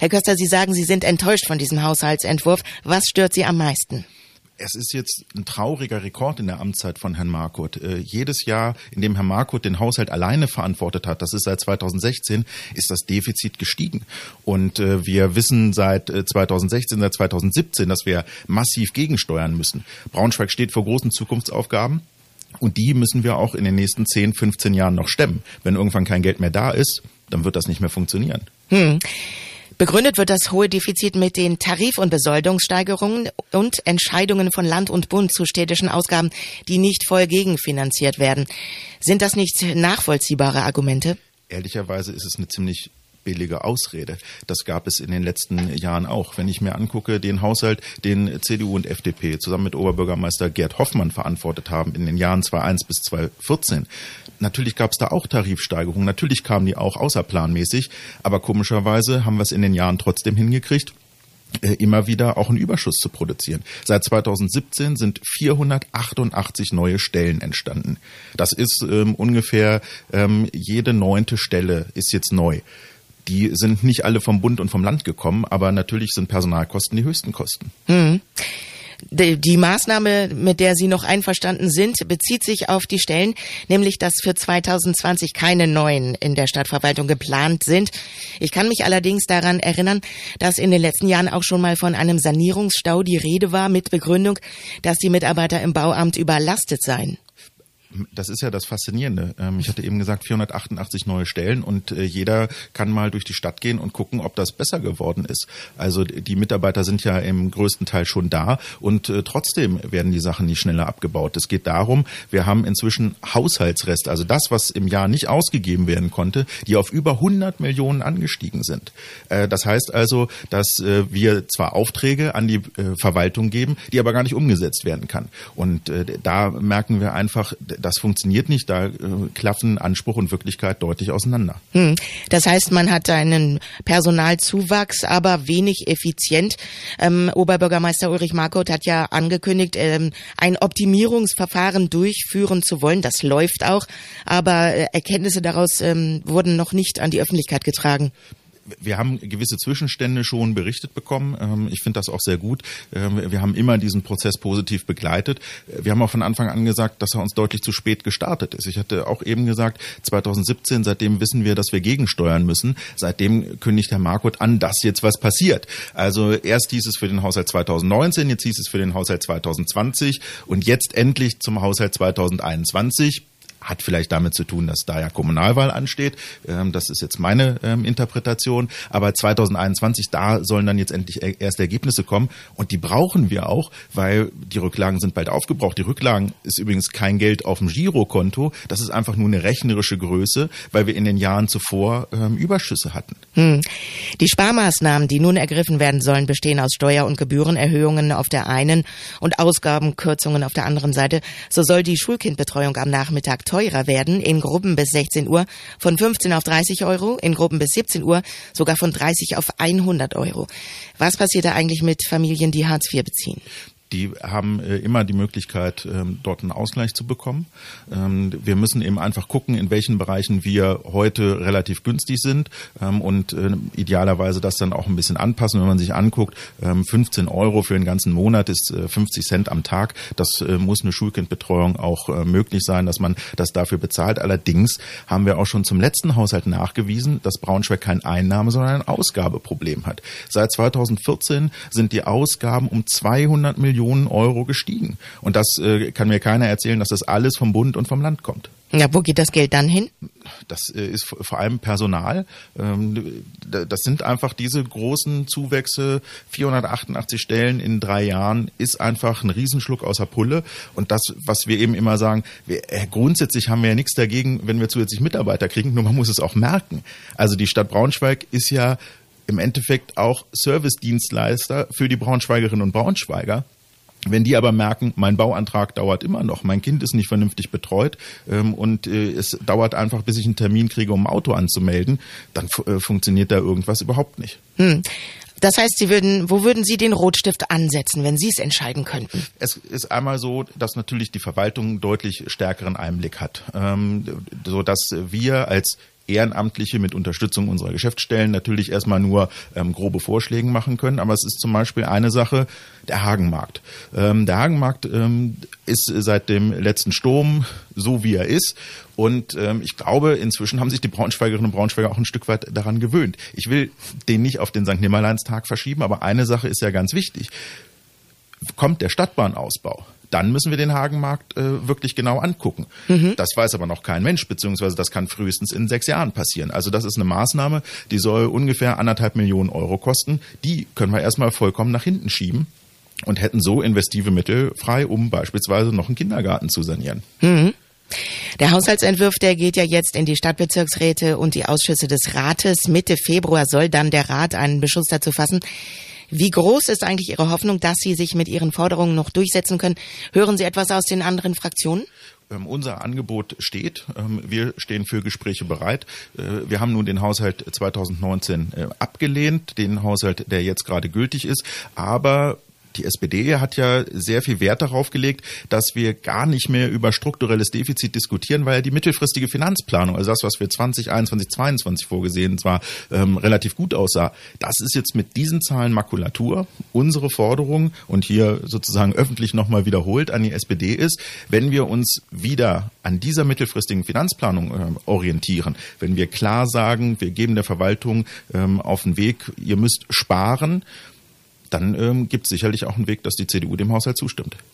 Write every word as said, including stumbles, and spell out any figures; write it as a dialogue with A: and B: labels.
A: Herr Köster, Sie sagen, Sie sind enttäuscht von diesem Haushaltsentwurf. Was stört Sie am meisten?
B: Es ist jetzt ein trauriger Rekord in der Amtszeit von Herrn Marquardt. Äh, jedes Jahr, in dem Herr Marquardt den Haushalt alleine verantwortet hat, das ist seit zweitausendsechzehn, ist das Defizit gestiegen. Und äh, wir wissen seit äh, zweitausendsechzehn, seit zweitausendsiebzehn, dass wir massiv gegensteuern müssen. Braunschweig steht vor großen Zukunftsaufgaben. Und die müssen wir auch in den nächsten zehn, fünfzehn Jahren noch stemmen. Wenn irgendwann kein Geld mehr da ist, dann wird das nicht mehr funktionieren.
A: Hm. Begründet wird das hohe Defizit mit den Tarif- und Besoldungssteigerungen und Entscheidungen von Land und Bund zu städtischen Ausgaben, die nicht voll gegenfinanziert werden. Sind das nicht nachvollziehbare Argumente?
B: Ehrlicherweise ist es eine ziemlich billige Ausrede. Das gab es in den letzten Jahren auch. Wenn ich mir angucke, den Haushalt, den C D U und F D P zusammen mit Oberbürgermeister Gerd Hoffmann verantwortet haben in den Jahren zweitausendeins bis zweitausendvierzehn. Natürlich gab es da auch Tarifsteigerungen, natürlich kamen die auch außerplanmäßig, aber komischerweise haben wir es in den Jahren trotzdem hingekriegt, immer wieder auch einen Überschuss zu produzieren. Seit zweitausendsiebzehn sind vierhundertachtundachtzig neue Stellen entstanden. Das ist ähm, ungefähr ähm, jede neunte Stelle ist jetzt neu. Die sind nicht alle vom Bund und vom Land gekommen, aber natürlich sind Personalkosten die höchsten Kosten.
A: Hm. Die, die Maßnahme, mit der Sie noch einverstanden sind, bezieht sich auf die Stellen, nämlich dass für zweitausendzwanzig keine neuen in der Stadtverwaltung geplant sind. Ich kann mich allerdings daran erinnern, dass in den letzten Jahren auch schon mal von einem Sanierungsstau die Rede war mit Begründung, dass die Mitarbeiter im Bauamt überlastet seien.
B: Das ist ja das Faszinierende. Ich hatte eben gesagt, vierhundertachtundachtzig neue Stellen und jeder kann mal durch die Stadt gehen und gucken, ob das besser geworden ist. Also die Mitarbeiter sind ja im größten Teil schon da und trotzdem werden die Sachen nicht schneller abgebaut. Es geht darum, wir haben inzwischen Haushaltsreste, also das, was im Jahr nicht ausgegeben werden konnte, die auf über hundert Millionen angestiegen sind. Das heißt also, dass wir zwar Aufträge an die Verwaltung geben, die aber gar nicht umgesetzt werden kann. Und da merken wir einfach, das funktioniert nicht, da äh, klaffen Anspruch und Wirklichkeit deutlich auseinander.
A: Hm. Das heißt, man hat einen Personalzuwachs, aber wenig effizient. Ähm, Oberbürgermeister Ulrich Marquardt hat ja angekündigt, ähm, ein Optimierungsverfahren durchführen zu wollen. Das läuft auch, aber äh, Erkenntnisse daraus ähm, wurden noch nicht an die Öffentlichkeit getragen.
B: Wir haben gewisse Zwischenstände schon berichtet bekommen. Ich finde das auch sehr gut. Wir haben immer diesen Prozess positiv begleitet. Wir haben auch von Anfang an gesagt, dass er uns deutlich zu spät gestartet ist. Ich hatte auch eben gesagt, zweitausendsiebzehn, seitdem wissen wir, dass wir gegensteuern müssen. Seitdem kündigt Herr Marquardt an, dass jetzt was passiert. Also erst hieß es für den Haushalt zweitausendneunzehn, jetzt hieß es für den Haushalt zweitausendzwanzig und jetzt endlich zum Haushalt zweitausendeinundzwanzig. Hat vielleicht damit zu tun, dass da ja Kommunalwahl ansteht. Das ist jetzt meine Interpretation. Aber zweitausendeinundzwanzig, da sollen dann jetzt endlich erst Ergebnisse kommen. Und die brauchen wir auch, weil die Rücklagen sind bald aufgebraucht. Die Rücklagen ist übrigens kein Geld auf dem Girokonto. Das ist einfach nur eine rechnerische Größe, weil wir in den Jahren zuvor ähm, Überschüsse hatten.
A: Hm. Die Sparmaßnahmen, die nun ergriffen werden sollen, bestehen aus Steuer- und Gebührenerhöhungen auf der einen und Ausgabenkürzungen auf der anderen Seite. So soll die Schulkindbetreuung am Nachmittag teurer werden, in Gruppen bis sechzehn Uhr von fünfzehn auf dreißig Euro, in Gruppen bis siebzehn Uhr sogar von dreißig auf hundert Euro. Was passiert da eigentlich mit Familien, die Hartz vier beziehen?
B: Die haben äh, immer die Möglichkeit, ähm, dort einen Ausgleich zu bekommen. Ähm, wir müssen eben einfach gucken, in welchen Bereichen wir heute relativ günstig sind ähm, und äh, idealerweise das dann auch ein bisschen anpassen. Wenn man sich anguckt, ähm, fünfzehn Euro für den ganzen Monat ist äh, fünfzig Cent am Tag. Das äh, muss eine Schulkindbetreuung auch äh, möglich sein, dass man das dafür bezahlt. Allerdings haben wir auch schon zum letzten Haushalt nachgewiesen, dass Braunschweig kein Einnahme, sondern ein Ausgabeproblem hat. Seit zweitausendvierzehn sind die Ausgaben um zweihundert Millionen Euro gestiegen. Und das äh, kann mir keiner erzählen, dass das alles vom Bund und vom Land kommt.
A: Ja, wo geht das Geld dann hin?
B: Das äh, ist vor allem Personal. Ähm, das sind einfach diese großen Zuwächse. vierhundertachtundachtzig Stellen in drei Jahren ist einfach ein Riesenschluck aus der Pulle. Und das, was wir eben immer sagen, wir, äh, grundsätzlich haben wir ja nichts dagegen, wenn wir zusätzlich Mitarbeiter kriegen, nur man muss es auch merken. Also die Stadt Braunschweig ist ja im Endeffekt auch Servicedienstleister für die Braunschweigerinnen und Braunschweiger. Wenn die aber merken, mein Bauantrag dauert immer noch, mein Kind ist nicht vernünftig betreut ähm, und äh, es dauert einfach, bis ich einen Termin kriege, um ein Auto anzumelden, dann äh, funktioniert da irgendwas überhaupt nicht.
A: Hm. Das heißt, Sie würden, wo würden Sie den Rotstift ansetzen, wenn Sie es entscheiden könnten?
B: Es ist einmal so, dass natürlich die Verwaltung einen deutlich stärkeren Einblick hat, ähm, so dass wir als Ehrenamtliche mit Unterstützung unserer Geschäftsstellen natürlich erstmal nur ähm, grobe Vorschläge machen können. Aber es ist zum Beispiel eine Sache, der Hagenmarkt. Ähm, der Hagenmarkt ähm, ist seit dem letzten Sturm so, wie er ist. Und ähm, ich glaube, inzwischen haben sich die Braunschweigerinnen und Braunschweiger auch ein Stück weit daran gewöhnt. Ich will den nicht auf den Sankt Nimmerleinstag verschieben, aber eine Sache ist ja ganz wichtig. Kommt der Stadtbahnausbau, dann müssen wir den Hagenmarkt äh, wirklich genau angucken. Mhm. Das weiß aber noch kein Mensch, beziehungsweise das kann frühestens in sechs Jahren passieren. Also das ist eine Maßnahme, die soll ungefähr anderthalb Millionen Euro kosten. Die können wir erstmal vollkommen nach hinten schieben und hätten so investive Mittel frei, um beispielsweise noch einen Kindergarten zu sanieren.
A: Mhm. Der Haushaltsentwurf, der geht ja jetzt in die Stadtbezirksräte und die Ausschüsse des Rates. Mitte Februar soll dann der Rat einen Beschluss dazu fassen. Wie groß ist eigentlich Ihre Hoffnung, dass Sie sich mit Ihren Forderungen noch durchsetzen können? Hören Sie etwas aus den anderen Fraktionen?
B: Ähm, unser Angebot steht. Ähm, wir stehen für Gespräche bereit. Äh, wir haben nun den Haushalt zwanzig neunzehn äh, abgelehnt, den Haushalt, der jetzt gerade gültig ist. Aber die S P D hat ja sehr viel Wert darauf gelegt, dass wir gar nicht mehr über strukturelles Defizit diskutieren, weil ja die mittelfristige Finanzplanung, also das, was für zwanzig einundzwanzig, zweiundzwanzig vorgesehen war, ähm, relativ gut aussah. Das ist jetzt mit diesen Zahlen Makulatur. Unsere Forderung, und hier sozusagen öffentlich nochmal wiederholt an die S P D ist, wenn wir uns wieder an dieser mittelfristigen Finanzplanung äh, orientieren, wenn wir klar sagen, wir geben der Verwaltung ähm, auf den Weg, ihr müsst sparen, dann ähm, gibt es sicherlich auch einen Weg, dass die C D U dem Haushalt zustimmt.